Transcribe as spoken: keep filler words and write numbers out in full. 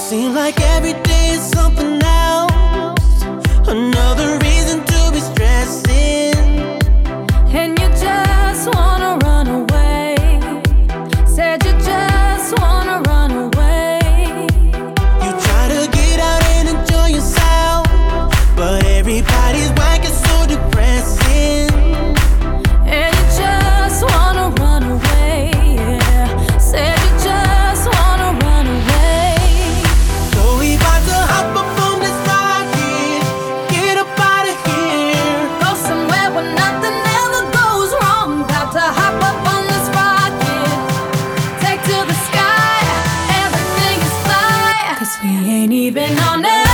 Seem like every day is something else, another reason to be stressing. And you just wanna run away. Said you just wanna run away. You try to get out and enjoy yourself, but everybody's whack is so depressing. And you just wanna run away, yeah. Said you just wanna run away. So we about to hop up on this rocket, get up out of here, Go somewhere where nothing ever goes wrong. About to hop up on this rocket, take to the sky, everything is fine. 'Cause we ain't even on it.